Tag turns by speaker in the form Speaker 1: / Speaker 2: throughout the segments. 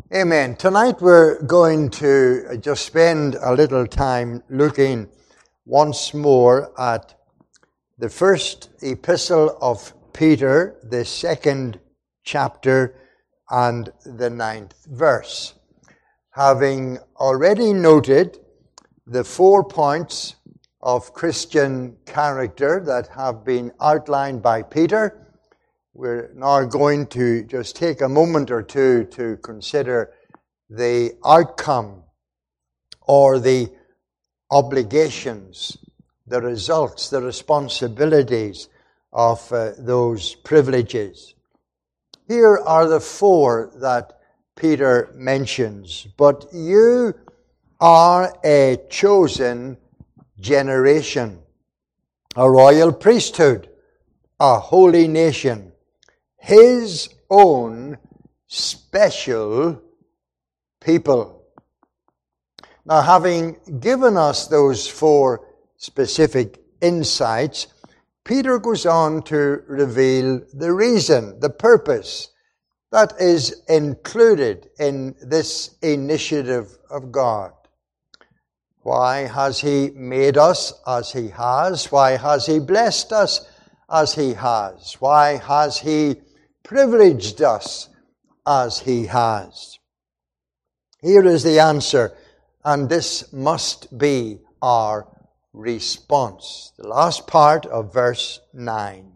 Speaker 1: Amen. Tonight we're going to just spend a little time looking once more at the first epistle of Peter, the second chapter and the 9th verse. Having already noted the 4 points of Christian character that have been outlined by Peter, we're now going to just take a moment or two to consider the outcome or the obligations, the results, the responsibilities of those privileges. Here are the 4 that Peter mentions. But you are a chosen generation, a royal priesthood, a holy nation, His own special people. Now, having given us those 4 specific insights, Peter goes on to reveal the reason, the purpose that is included in this initiative of God. Why has He made us as He has? Why has He blessed us as He has? Why has He privileged us as He has? Here is the answer, and this must be our response. The last part of verse 9.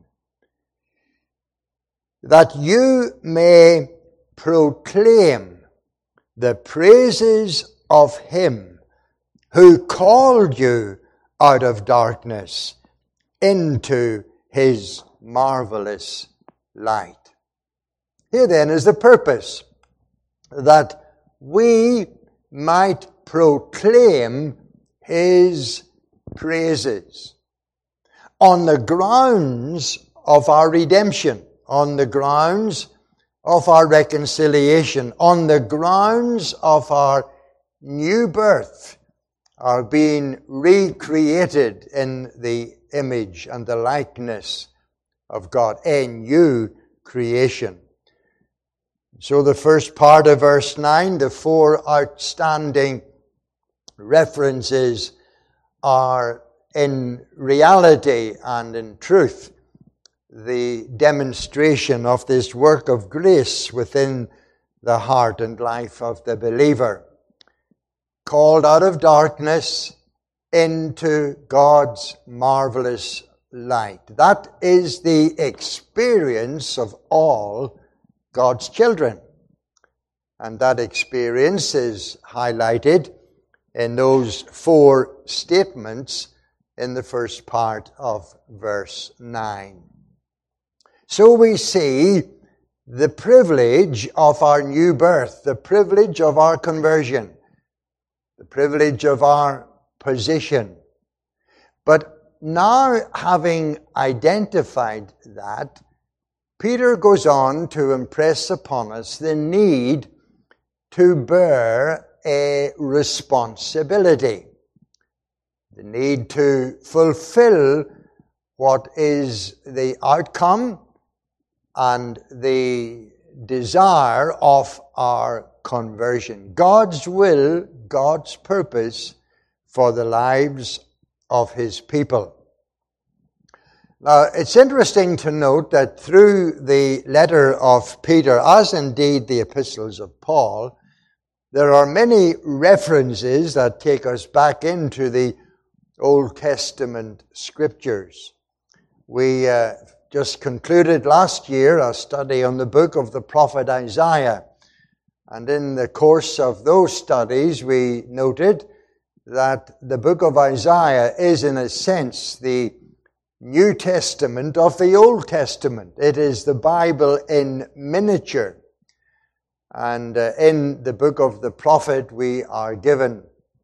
Speaker 1: That you may proclaim the praises of Him who called you out of darkness into His marvelous light. Here then is the purpose, that we might proclaim His praises on the grounds of our redemption, on the grounds of our reconciliation, on the grounds of our new birth, our being recreated in the image and the likeness of God, a new creation. So the first part of verse 9, the 4 outstanding references are in reality and in truth the demonstration of this work of grace within the heart and life of the believer. Called out of darkness into God's marvelous light. That is the experience of all God's children. And that experience is highlighted in those 4 statements in the first part of verse 9. So we see the privilege of our new birth, the privilege of our conversion, the privilege of our position. But now, having identified that, Peter goes on to impress upon us the need to bear a responsibility, the need to fulfill what is the outcome and the desire of our conversion. God's will, God's purpose for the lives of His people. Now, it's interesting to note that through the letter of Peter, as indeed the epistles of Paul, there are many references that take us back into the Old Testament scriptures. We just concluded last year a study on the book of the prophet Isaiah. And in the course of those studies, we noted that the book of Isaiah is, in a sense, the New Testament of the Old Testament. It is the Bible in miniature. And in the book of the prophet, we are given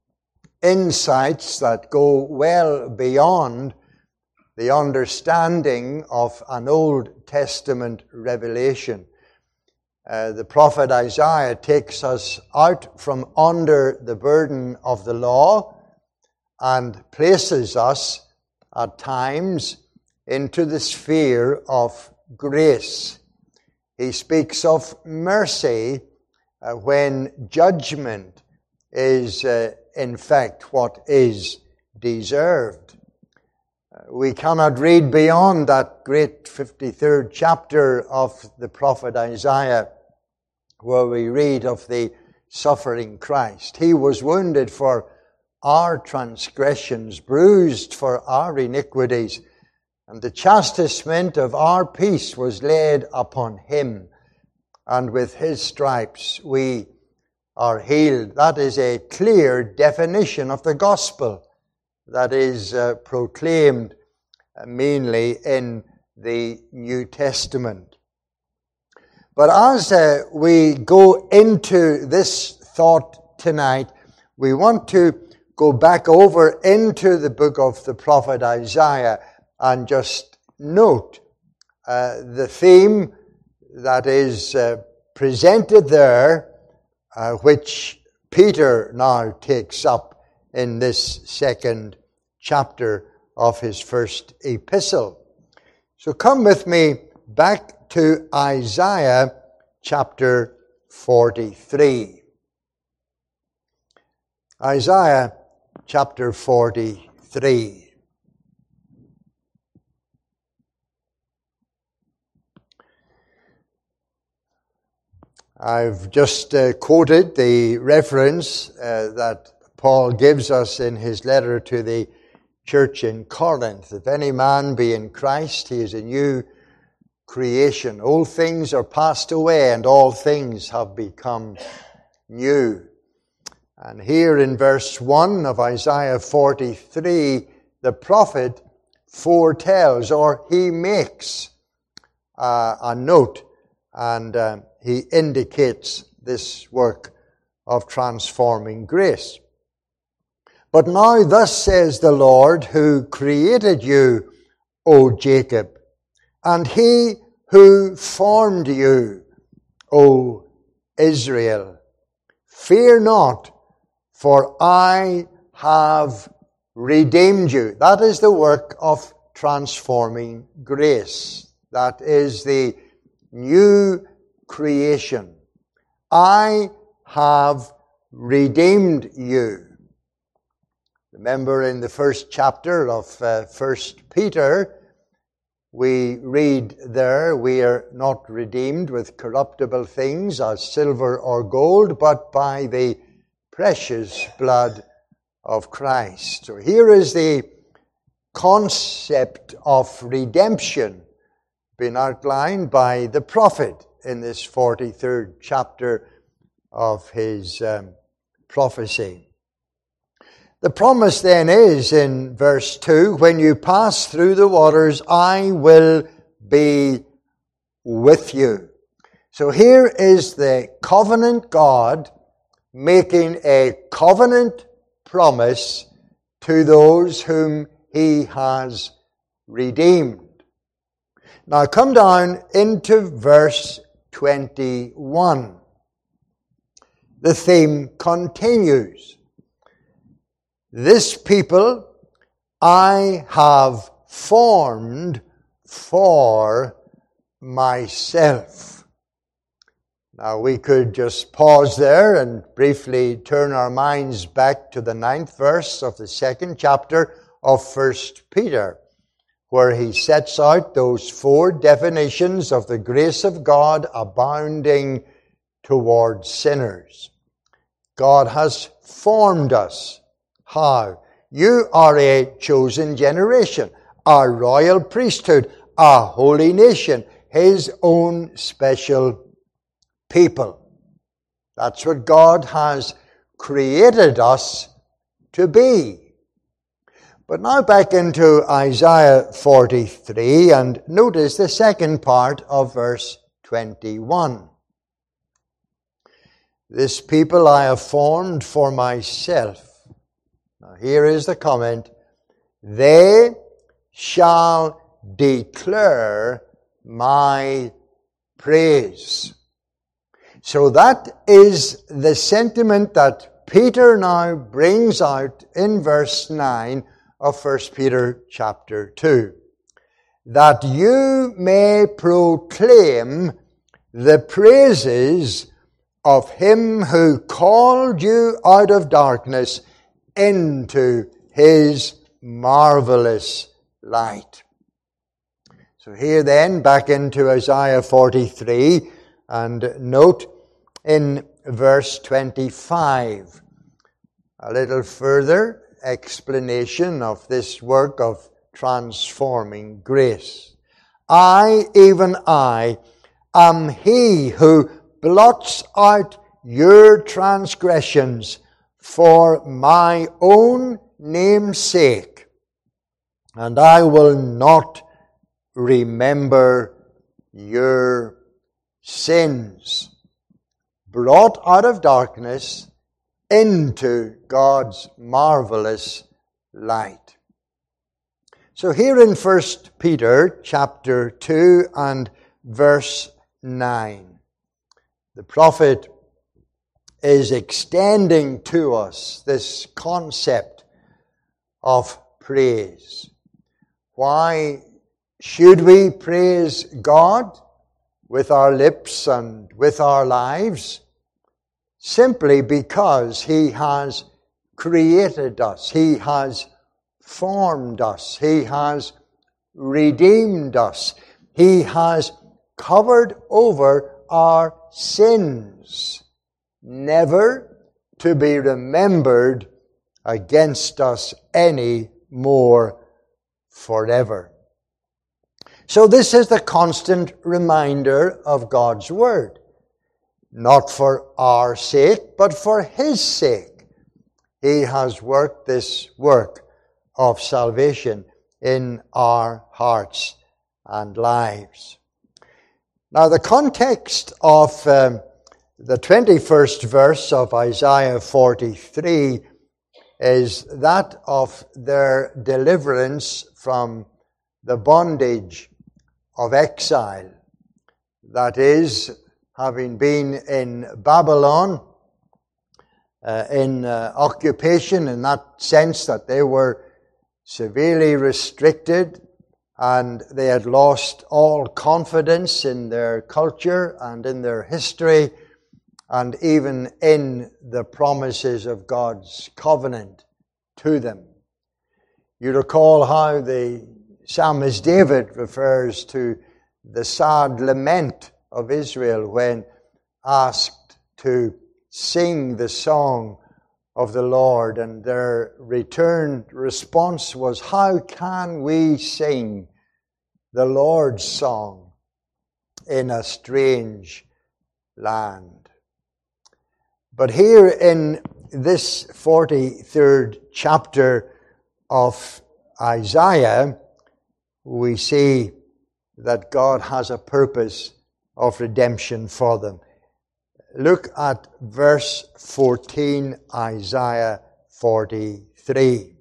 Speaker 1: insights that go well beyond the understanding of an Old Testament revelation. The prophet Isaiah takes us out from under the burden of the law and places us at times into the sphere of grace. He speaks of mercy when judgment is in fact what is deserved. We cannot read beyond that great 53rd chapter of the prophet Isaiah, where we read of the suffering Christ. He was wounded for our transgressions, bruised for our iniquities, and the chastisement of our peace was laid upon him, and with his stripes we are healed. That is a clear definition of the gospel that is proclaimed mainly in the New Testament. But as we go into this thought tonight, we want to go back over into the book of the prophet Isaiah and just note the theme that is presented there, which Peter now takes up in this second chapter of his first epistle. So come with me back to Isaiah chapter 43. Isaiah chapter 43. I've just quoted the reference that Paul gives us in his letter to the church in Corinth. If any man be in Christ, he is a new creation. Old things are passed away and all things have become new. And here in verse 1 of Isaiah 43, the prophet foretells, or he makes a note, and he indicates this work of transforming grace. But now thus says the Lord, who created you, O Jacob, and he who formed you, O Israel. Fear not, for I have redeemed you. That is the work of transforming grace. That is the new creation. I have redeemed you. Remember in the first chapter of 1 Peter, we read there, we are not redeemed with corruptible things as silver or gold, but by the precious blood of Christ. So here is the concept of redemption being outlined by the prophet in this 43rd chapter of his prophecy. The promise then is in verse 2, when you pass through the waters, I will be with you. So here is the covenant God making a covenant promise to those whom he has redeemed. Now come down into verse 21. The theme continues. This people I have formed for myself. Now we could just pause there and briefly turn our minds back to the 9th verse of the 2nd chapter of 1 Peter, where he sets out those 4 definitions of the grace of God abounding towards sinners. God has formed us. How? You are a chosen generation, a royal priesthood, a holy nation, his own special people. That's what God has created us to be. But now back into Isaiah 43 and notice the second part of verse 21. This people I have formed for myself. Now here is the comment. They shall declare my praise. So that is the sentiment that Peter now brings out in verse 9 of 1 Peter chapter 2. That you may proclaim the praises of him who called you out of darkness into his marvelous light. So here then, back into Isaiah 43, and note in verse 25, a little further explanation of this work of transforming grace. I, even I, am he who blots out your transgressions for my own name's sake, and I will not remember your sins. Brought out of darkness into God's marvelous light. So here in 1 Peter chapter 2 and verse 9, the prophet is extending to us this concept of praise. Why should we praise God with our lips and with our lives? Simply because He has created us. He has formed us. He has redeemed us. He has covered over our sins, never to be remembered against us any more forever. So this is the constant reminder of God's Word. Not for our sake, but for His sake. He has worked this work of salvation in our hearts and lives. Now the context of the 21st verse of Isaiah 43 is that of their deliverance from the bondage of exile. That is, having been in Babylon, in occupation, in that sense that they were severely restricted and they had lost all confidence in their culture and in their history and even in the promises of God's covenant to them. You recall how the psalmist David refers to the sad lament of Israel when asked to sing the song of the Lord, and their return response was, how can we sing the Lord's song in a strange land? But here in this 43rd chapter of Isaiah, we see that God has a purpose of redemption for them. Look at verse 14, Isaiah 43.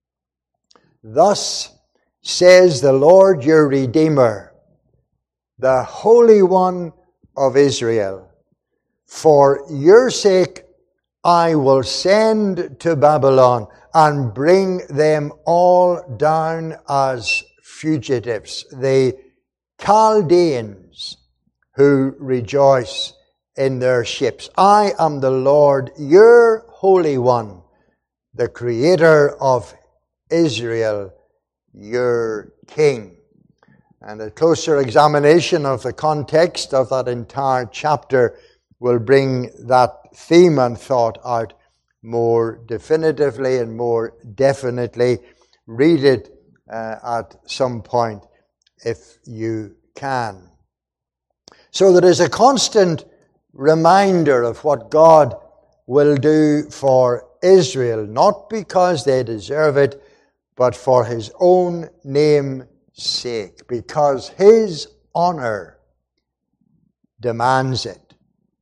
Speaker 1: Thus says the Lord your Redeemer, the Holy One of Israel, for your sake I will send to Babylon and bring them all down as fugitives, the Chaldeans who rejoice in their ships. I am the Lord, your Holy One, the Creator of Israel, your King. And a closer examination of the context of that entire chapter will bring that theme and thought out more definitively and more definitely. Read it at some point if you can. So there is a constant reminder of what God will do for Israel, not because they deserve it, but for His own name's sake, because His honor demands it.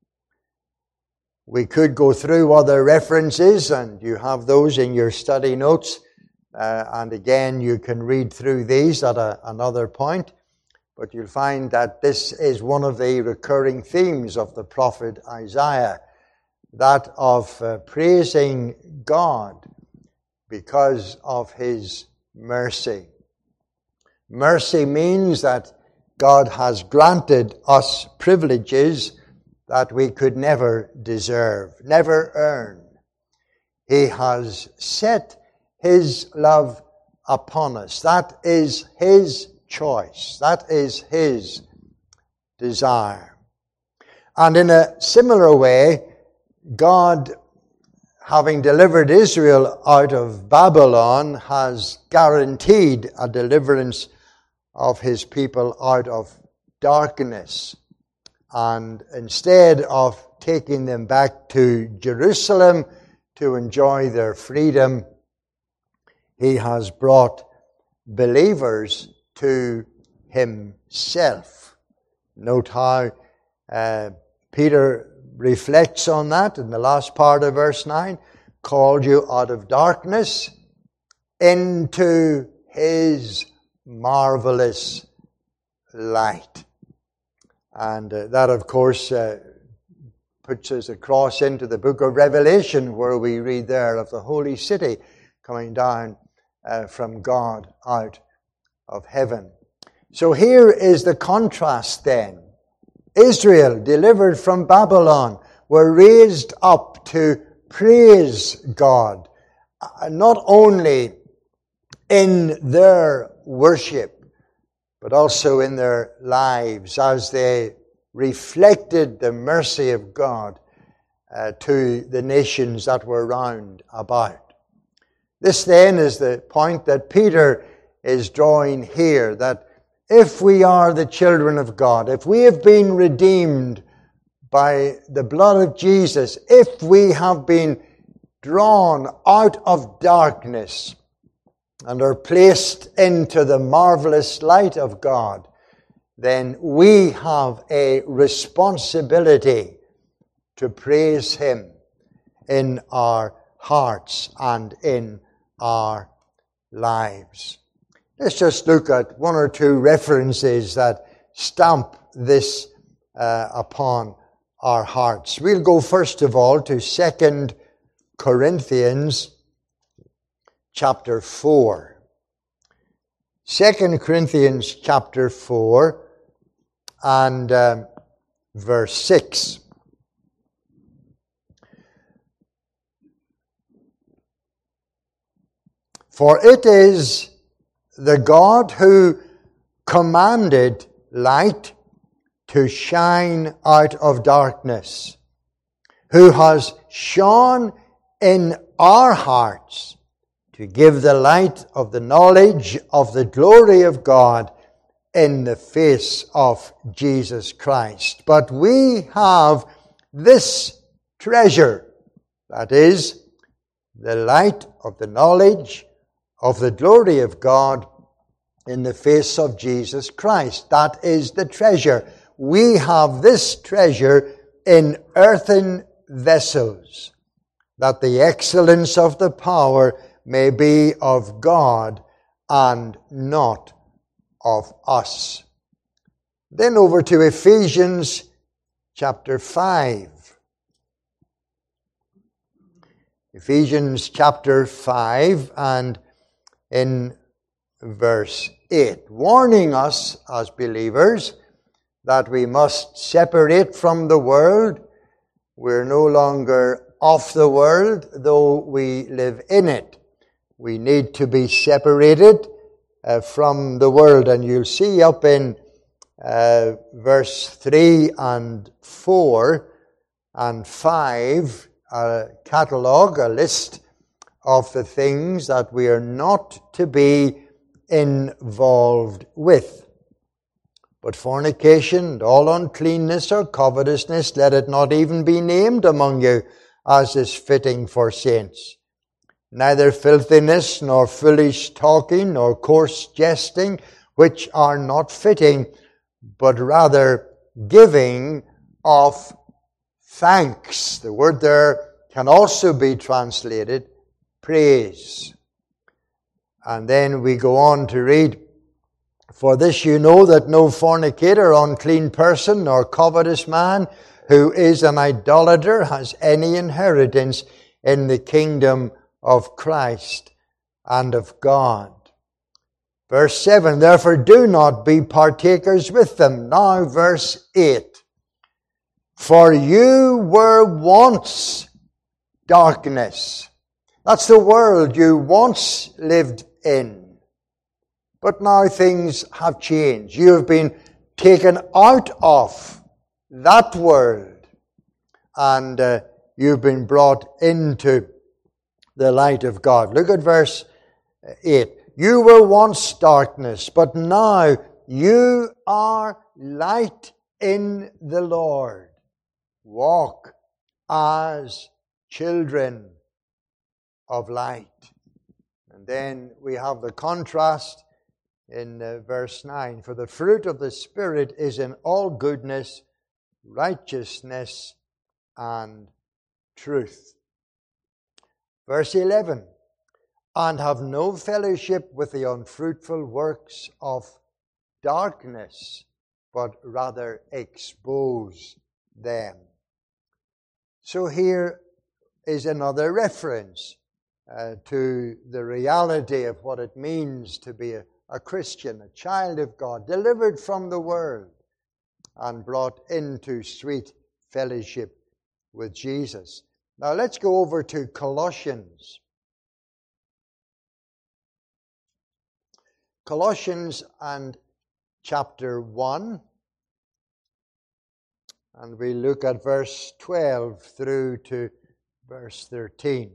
Speaker 1: We could go through other references, and you have those in your study notes, and again you can read through these at another point. But you'll find that this is one of the recurring themes of the prophet Isaiah, that of praising God because of His mercy. Mercy means that God has granted us privileges that we could never deserve, never earn. He has set His love upon us. That is His choice. That is His desire. And in a similar way, God, having delivered Israel out of Babylon, has guaranteed a deliverance of His people out of darkness. And instead of taking them back to Jerusalem to enjoy their freedom, He has brought believers to Himself. Note how Peter reflects on that in the last part of verse 9. Called you out of darkness into His marvelous light. And that, of course, puts us across into the book of Revelation, where we read there of the holy city coming down from God out of heaven. So here is the contrast then. Israel, delivered from Babylon, were raised up to praise God, not only in their worship, but also in their lives as they reflected the mercy of God to the nations that were round about. This then is the point that Peter is drawing here, that if we are the children of God, if we have been redeemed by the blood of Jesus, if we have been drawn out of darkness and are placed into the marvelous light of God, then we have a responsibility to praise Him in our hearts and in our lives. Let's just look at one or two references that stamp this upon our hearts. We'll go first of all to 2 Corinthians chapter 4. 2 Corinthians chapter 4 and verse 6. For it is the God who commanded light to shine out of darkness, who has shone in our hearts to give the light of the knowledge of the glory of God in the face of Jesus Christ. But we have this treasure, that is, the light of the knowledge of the glory of God in the face of Jesus Christ. That is the treasure. We have this treasure in earthen vessels, that the excellence of the power may be of God and not of us. Then over to Ephesians chapter 5. Ephesians chapter 5 and in verse 8, warning us as believers that we must separate from the world. We're no longer of the world, though we live in it. We need to be separated from the world. And you'll see up in verse 3 and 4 and 5, a catalogue, a list of the things that we are not to be involved with. But fornication and all uncleanness or covetousness, let it not even be named among you, as is fitting for saints. Neither filthiness, nor foolish talking, nor coarse jesting, which are not fitting, but rather giving of thanks. The word there can also be translated praise. And then we go on to read, for this you know that no fornicator, unclean person, nor covetous man who is an idolater has any inheritance in the kingdom of Christ and of God. Verse 7, therefore do not be partakers with them. Now verse 8. For you were once darkness. That's the world you once lived in. But now things have changed. You have been taken out of that world, and you've been brought into the light of God. Look at verse 8. You were once darkness, but now you are light in the Lord. Walk as children of light. And then we have the contrast in verse 9. For the fruit of the Spirit is in all goodness, righteousness, and truth. Verse 11. And have no fellowship with the unfruitful works of darkness, but rather expose them. So here is another reference to the reality of what it means to be a Christian, a child of God, delivered from the world and brought into sweet fellowship with Jesus. Now let's go over to Colossians. Colossians and chapter 1. And we look at verse 12 through to verse 13.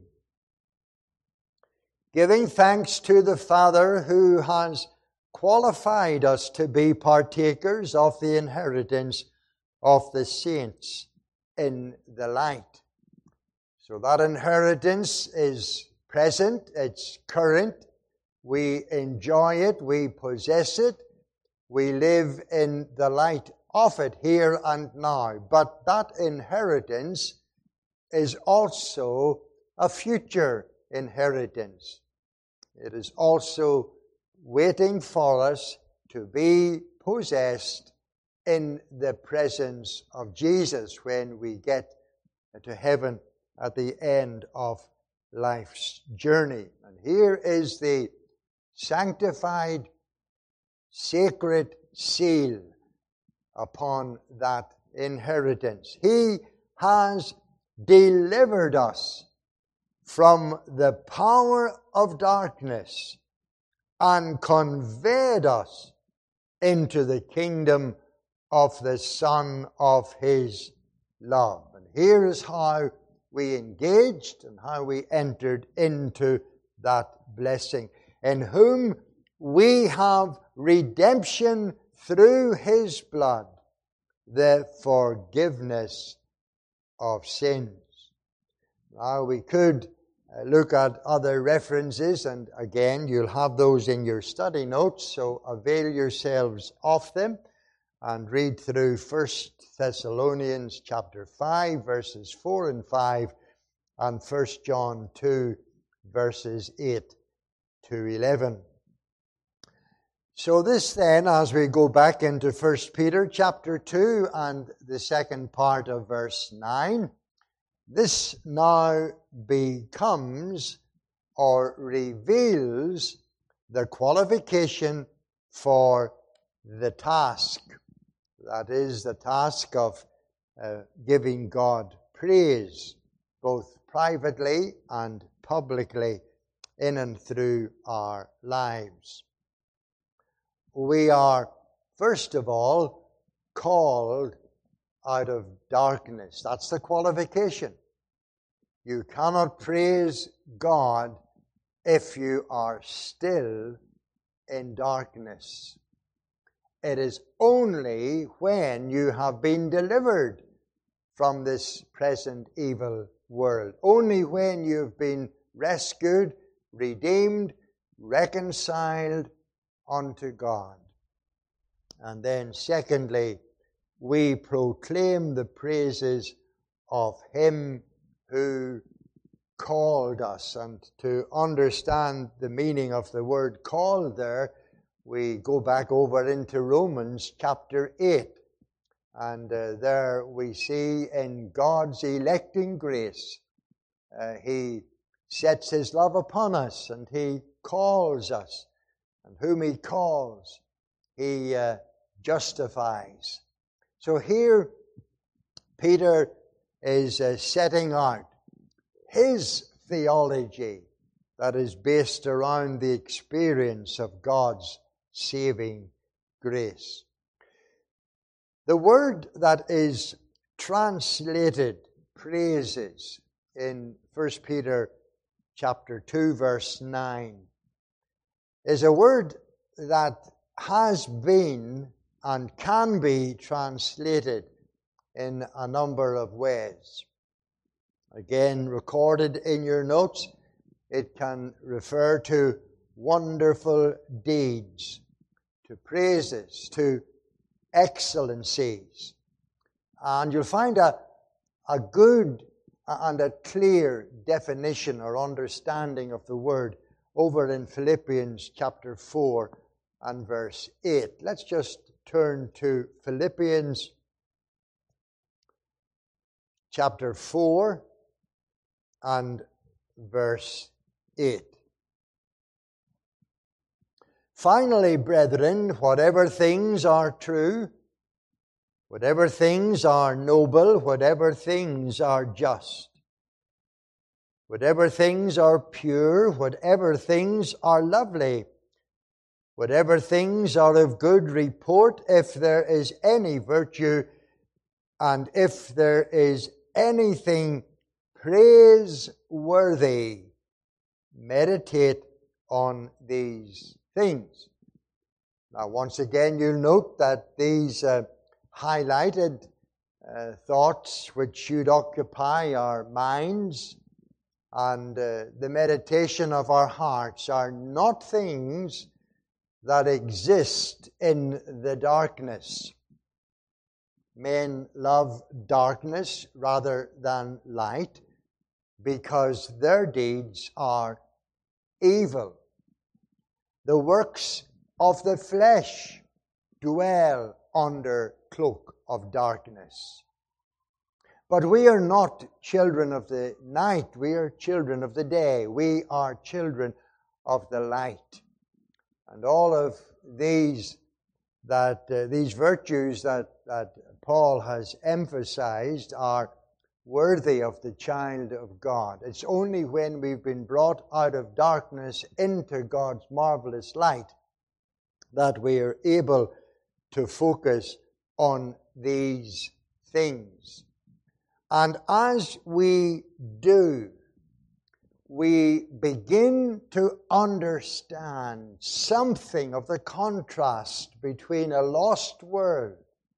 Speaker 1: Giving thanks to the Father who has qualified us to be partakers of the inheritance of the saints in the light. So that inheritance is present, it's current, we enjoy it, we possess it, we live in the light of it here and now. But that inheritance is also a future inheritance. It is also waiting for us to be possessed in the presence of Jesus when we get to heaven at the end of life's journey. And here is the sanctified, sacred seal upon that inheritance. He has delivered us from the power of darkness and conveyed us into the kingdom of the Son of His love. And here is how we engaged and how we entered into that blessing, in whom we have redemption through His blood, the forgiveness of sins. Now we could look at other references, and again you'll have those in your study notes, so avail yourselves of them and read through 1 Thessalonians chapter 5 verses 4 and 5 and 1 John 2 verses 8 to 11. So this then, as we go back into 1 Peter chapter 2 and the second part of verse 9, this now becomes or reveals the qualification for the task. That is the task of giving God praise, both privately and publicly, in and through our lives. We are, first of all, called out of darkness. That's the qualification. You cannot praise God if you are still in darkness. It is only when you have been delivered from this present evil world, only when you've been rescued, redeemed, reconciled unto God. And then secondly, we proclaim the praises of Him who called us. And to understand the meaning of the word called there, we go back over into Romans chapter 8. And there we see in God's electing grace, He sets His love upon us and He calls us. And whom He calls, He justifies. So here Peter is setting out his theology that is based around the experience of God's saving grace. The word that is translated praises in 1 Peter chapter 2 verse 9 is a word that has been and can be translated in a number of ways. Again, recorded in your notes, it can refer to wonderful deeds, to praises, to excellencies. And you'll find a good and a clear definition or understanding of the word over in Philippians chapter 4 and verse 8. Let's just turn to Philippians chapter 4 and verse 8. Finally, brethren, whatever things are true, whatever things are noble, whatever things are just, whatever things are pure, whatever things are lovely, whatever things are of good report, if there is any virtue, and if there is anything praiseworthy, meditate on these things. Now, once again, you'll note that these highlighted thoughts which should occupy our minds and the meditation of our hearts are not things that exist in the darkness. Men love darkness rather than light because their deeds are evil. The works of the flesh dwell under cloak of darkness. But we are not children of the night. We are children of the day. We are children of the light. And all of these virtues that Paul has emphasized are worthy of the child of God. It's only when we've been brought out of darkness into God's marvelous light that we are able to focus on these things. And as we do, we begin to understand something of the contrast between a lost world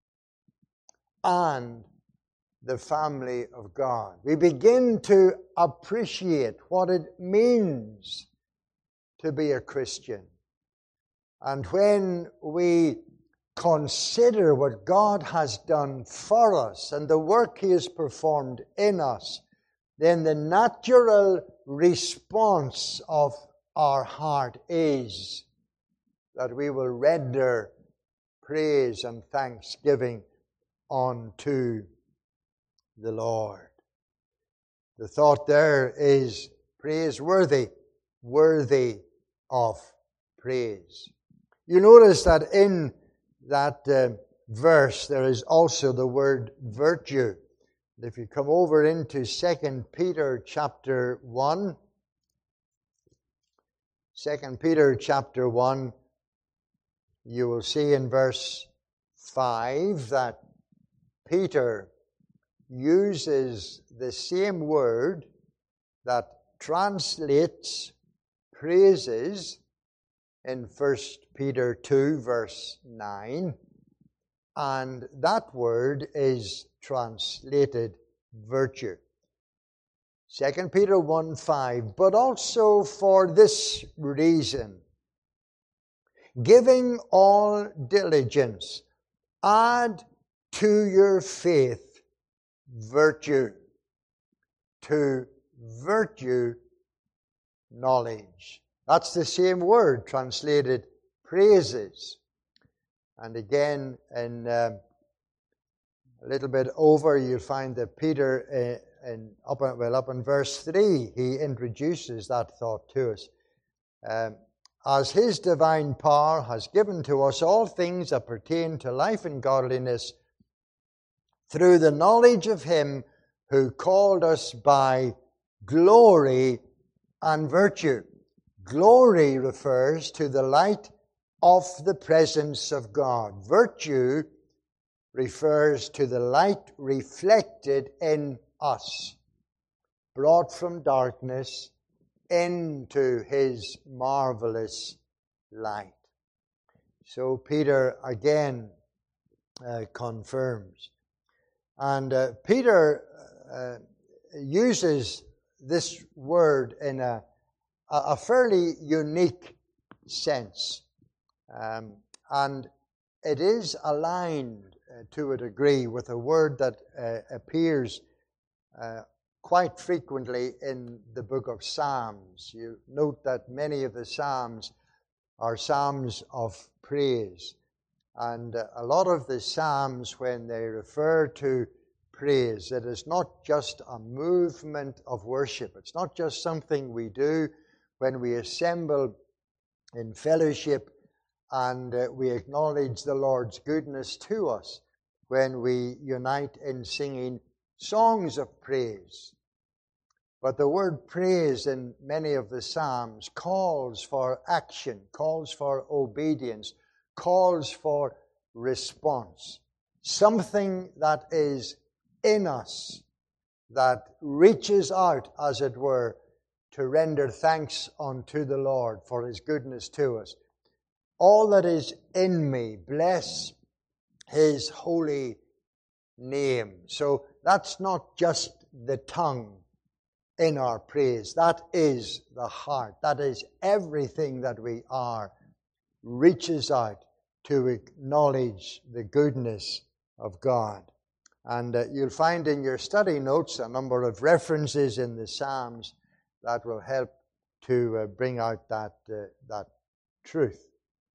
Speaker 1: and the family of God. We begin to appreciate what it means to be a Christian. And when we consider what God has done for us and the work He has performed in us, then the natural response of our heart is that we will render praise and thanksgiving unto the Lord. The thought there is praiseworthy, worthy of praise. You notice that in that verse there is also the word virtue. If you come over into 2 Peter chapter 1, 2 Peter chapter 1, you will see in verse 5 that Peter uses the same word that translates praises in 1 Peter 2 verse 9, and that word is translated virtue. 2 Peter 1:5, but also for this reason, giving all diligence, add to your faith virtue, to virtue knowledge. That's the same word translated praises. And again, in a little bit over, you'll find that Peter, up in verse 3, he introduces that thought to us. As His divine power has given to us all things that pertain to life and godliness through the knowledge of Him who called us by glory and virtue. Glory refers to the light of the presence of God. Virtue refers to the light reflected in us, brought from darkness into His marvelous light. So Peter again confirms. And Peter uses this word in a fairly unique sense. And it is aligned to a degree with a word that appears quite frequently in the book of Psalms. You note that many of the Psalms are Psalms of praise. And a lot of the Psalms, when they refer to praise, it is not just a movement of worship. It's not just something we do when we assemble in fellowship and we acknowledge the Lord's goodness to us, when we unite in singing songs of praise. But the word praise in many of the Psalms calls for action, calls for obedience, calls for response. Something that is in us, that reaches out, as it were, to render thanks unto the Lord for His goodness to us. All that is in me, bless His holy name. So that's not just the tongue in our praise. That is the heart. That is everything that we are, reaches out to acknowledge the goodness of God. And you'll find in your study notes a number of references in the Psalms that will help to bring out that truth.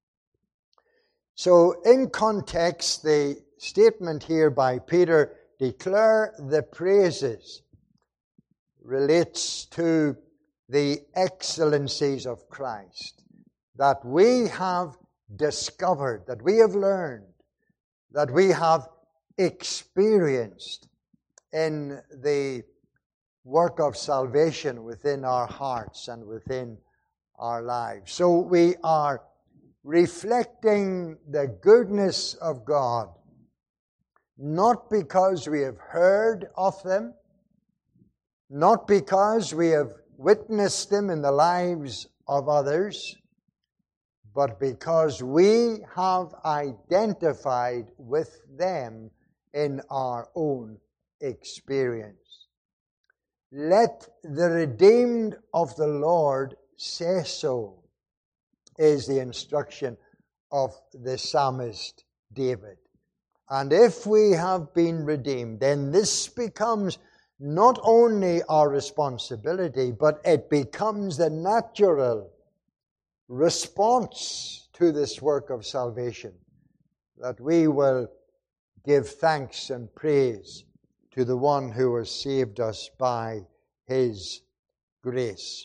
Speaker 1: So in context, the statement here by Peter, declare the praises, relates to the excellencies of Christ that we have discovered, that we have learned, that we have experienced in the work of salvation within our hearts and within our lives. So we are reflecting the goodness of God, not because we have heard of them, not because we have witnessed them in the lives of others, but because we have identified with them in our own experience. Let the redeemed of the Lord say so, is the instruction of the psalmist David. And if we have been redeemed, then this becomes not only our responsibility, but it becomes the natural response to this work of salvation, that we will give thanks and praise to the one who has saved us by His grace.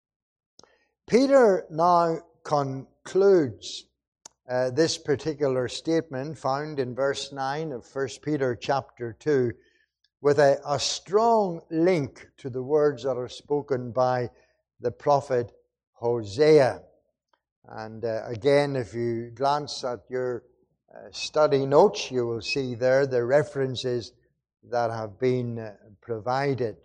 Speaker 1: Peter now concludes this particular statement found in verse 9 of 1 Peter chapter 2 with a strong link to the words that are spoken by the prophet Hosea. And again, if you glance at your study notes, you will see there the references that have been provided.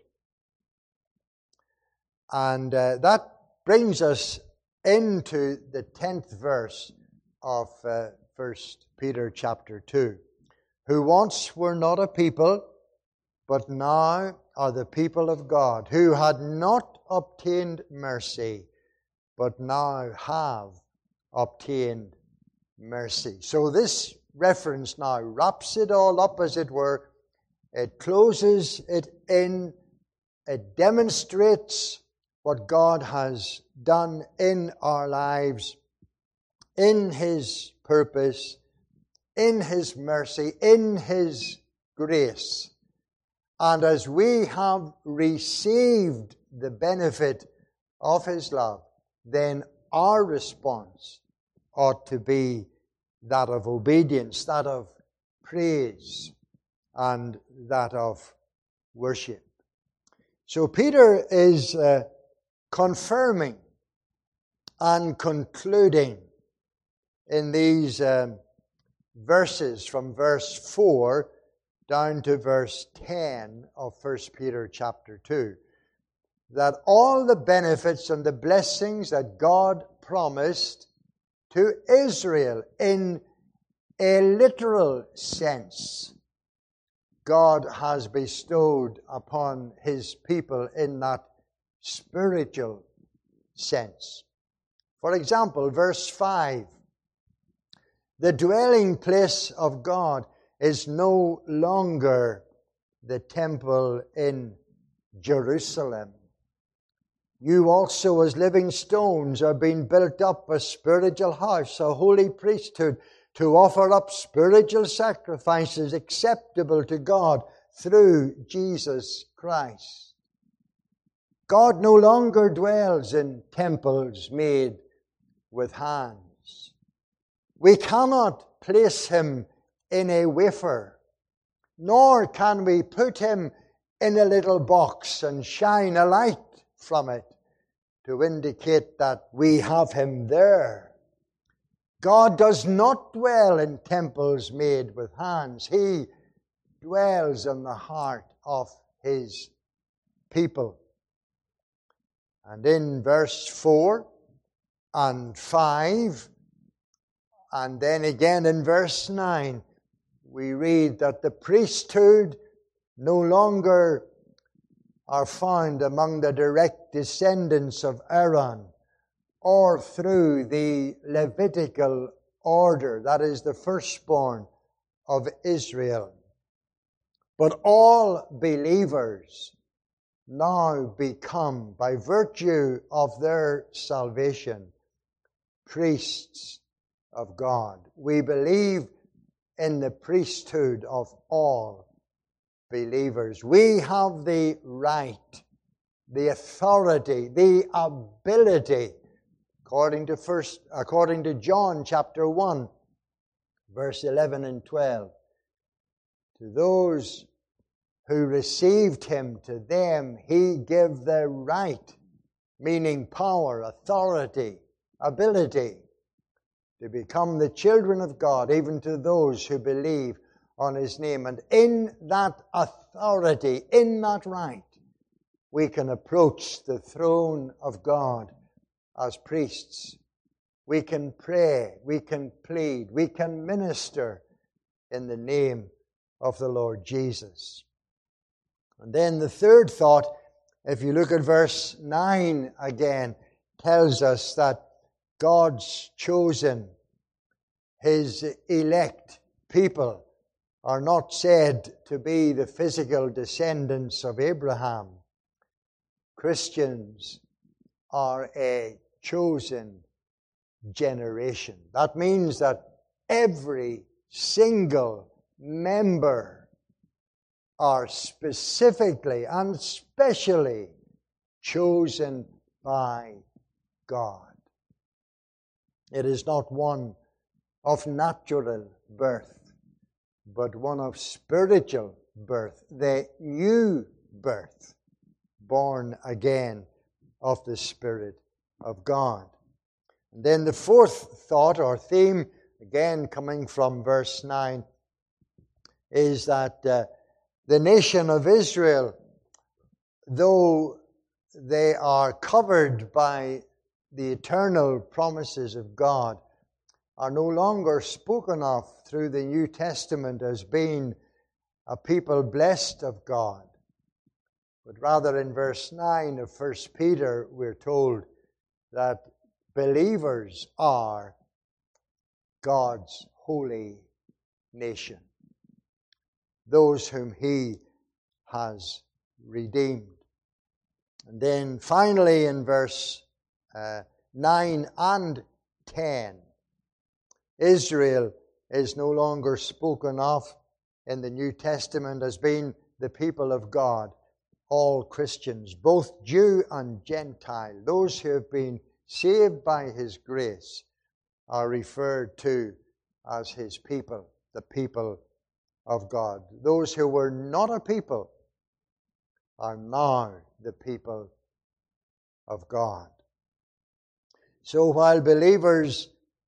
Speaker 1: And that brings us into the 10th verse of 1 Peter chapter 2. Who once were not a people, but now are the people of God, who had not obtained mercy, but now have obtained mercy. So this reference now wraps it all up, as it were. It closes it in. It demonstrates what God has done in our lives, in His purpose, in His mercy, in His grace. And as we have received the benefit of His love, then our response ought to be that of obedience, that of praise, and that of worship. So Peter is confirming and concluding in these verses from verse 4 down to verse 10 of 1 Peter chapter 2, that all the benefits and the blessings that God promised to Israel in a literal sense, God has bestowed upon His people in that spiritual sense. For example, verse 5, the dwelling place of God is no longer the temple in Jerusalem. You also, as living stones, are being built up a spiritual house, a holy priesthood, to offer up spiritual sacrifices acceptable to God through Jesus Christ. God no longer dwells in temples made with hands. We cannot place Him in a wafer, nor can we put Him in a little box and shine a light from it to indicate that we have Him there. God does not dwell in temples made with hands. He dwells in the heart of His people. And in verse 4 and 5, and then again in verse 9, we read that the priesthood no longer are found among the direct descendants of Aaron, or through the Levitical order, that is the firstborn of Israel. But all believers now become, by virtue of their salvation, priests of God. We believe in the priesthood of all believers. We have the right, the authority, the ability, according to John chapter 1, verse 11 and 12. To those who received Him, to them He gave the right, meaning power, authority, ability, to become the children of God, even to those who believe on His name. And in that authority, in that right, we can approach the throne of God as priests. We can pray, we can plead, we can minister in the name of the Lord Jesus. And then the third thought, if you look at verse 9 again, tells us that God's chosen, His elect people are not said to be the physical descendants of Abraham. Christians are a chosen generation. That means that every single member are specifically and specially chosen by God. It is not one of natural birth, but one of spiritual birth, the new birth, born again of the Spirit of God. And then the fourth thought or theme, again coming from verse 9, is that the nation of Israel, though they are covered by the eternal promises of God, are no longer spoken of through the New Testament as being a people blessed of God. But rather in verse 9 of 1 Peter, we're told that believers are God's holy nation, those whom He has redeemed. And then finally in verse 9 and 10, Israel is no longer spoken of in the New Testament as being the people of God. All Christians, both Jew and Gentile, those who have been saved by His grace, are referred to as His people, the people of God. Those who were not a people are now the people of God. So while believers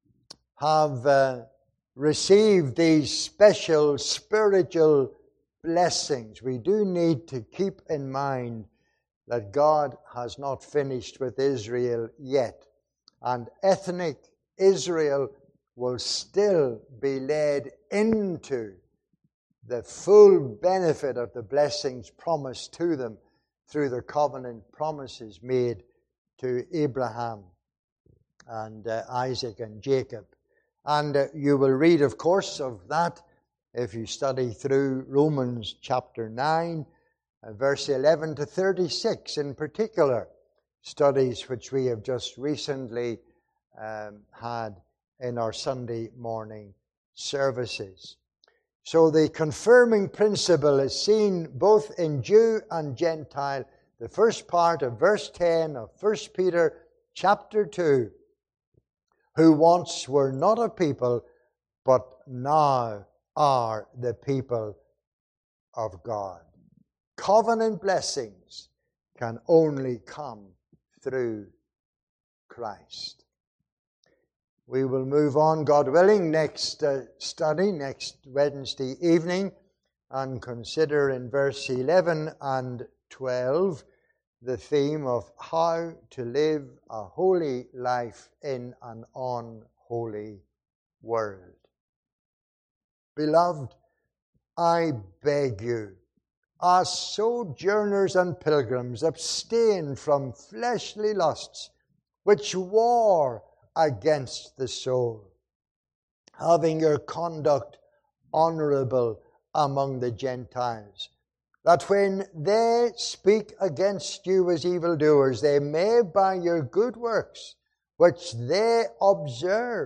Speaker 1: have received these special spiritual blessings, we do need to keep in mind that God has not finished with Israel yet. And ethnic Israel will still be led into the full benefit of the blessings promised to them through the covenant promises made to Abraham and Isaac and Jacob. And you will read, of course, of that if you study through Romans chapter 9, verse 11 to 36 in particular, studies which we have just recently had in our Sunday morning services. So the confirming principle is seen both in Jew and Gentile. The first part of verse 10 of 1 Peter chapter 2, who once were not a people, but now are the people of God. Covenant blessings can only come through Christ. We will move on, God willing, next study, next Wednesday evening, and consider in verse 11 and 12 the theme of how to live a holy life in an unholy world. Beloved, I beg you, as sojourners and pilgrims, abstain from fleshly lusts which war against the soul, having your conduct honorable among the Gentiles, that when they speak against you as evildoers, they may by your good works, which they observe,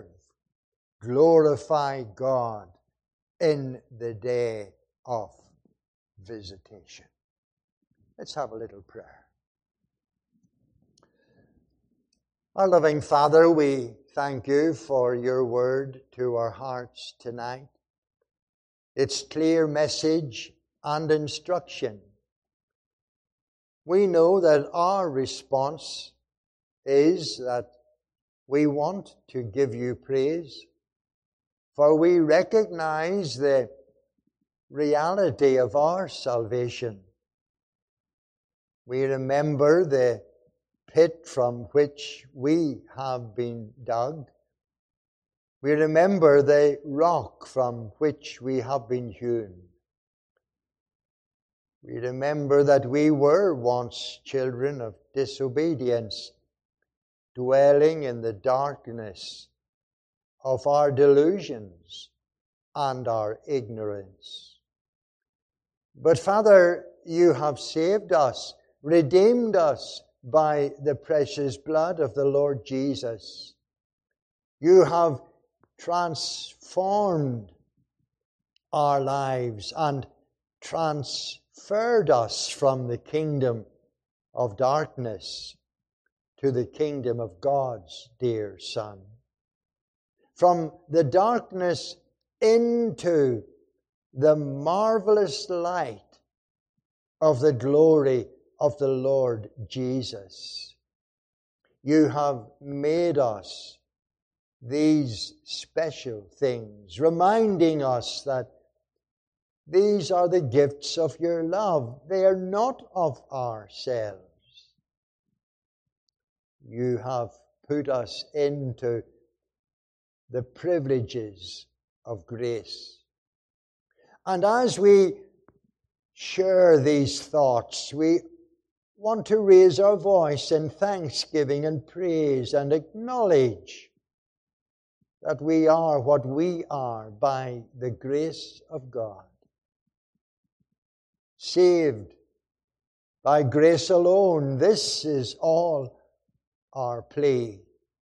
Speaker 1: glorify God in the day of visitation. Let's have a little prayer. Our loving Father, we thank you for your word to our hearts tonight. Its clear message and instruction. We know that our response is that we want to give you praise, for we recognize the reality of our salvation. We remember the pit from which we have been dug. We remember the rock from which we have been hewn. We remember that we were once children of disobedience, dwelling in the darkness of our delusions and our ignorance. But Father, you have saved us, redeemed us by the precious blood of the Lord Jesus. You have transformed our lives and transferred us from the kingdom of darkness to the kingdom of God's dear Son. From the darkness into the marvelous light of the glory of the Lord Jesus. You have made us these special things, reminding us that these are the gifts of your love. They are not of ourselves. You have put us into the privileges of grace. And as we share these thoughts, we want to raise our voice in thanksgiving and praise and acknowledge that we are what we are by the grace of God. Saved by grace alone, this is all our plea.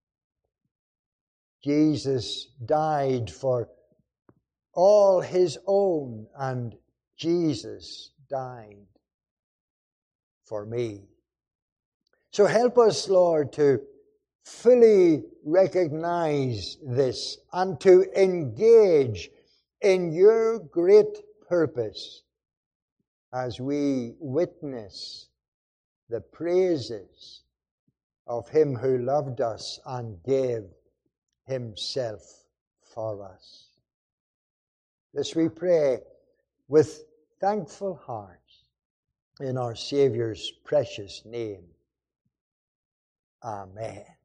Speaker 1: Jesus died for all his own, and Jesus died for me. So help us, Lord, to fully recognize this and to engage in your great purpose as we witness the praises of him who loved us and gave himself for us. This we pray with thankful hearts in our Saviour's precious name. Amen.